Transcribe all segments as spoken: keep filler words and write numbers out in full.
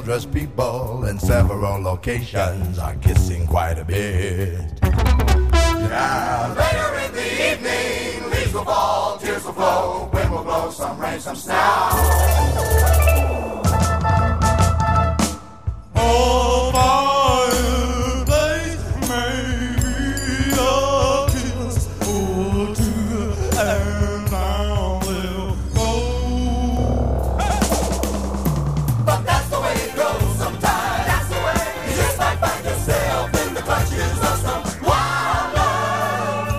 well-dressed people in several locations are kissing quite a bit. Yeah, later in the evening, leaves will fall, tears will flow, wind will blow, some rain, some snow. Oh, fireplace, maybe a kiss or two, and I will go. But that's the way it goes sometimes. That's the way. You just might find yourself in the clutches of some wild love.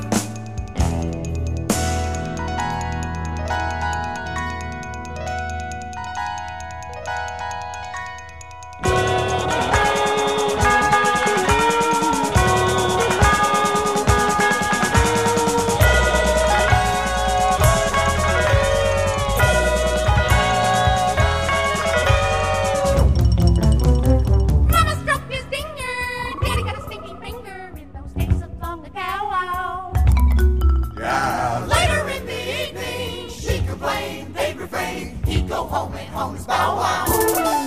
Mama stroked his finger, Daddy got a stinky finger in those days of long ago. Yeah, Later in the evening, she complained, they'd refrain, he'd go home and home his bow wow.